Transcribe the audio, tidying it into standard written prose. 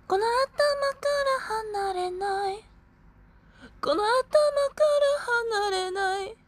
この頭から離れない、この頭から離れない。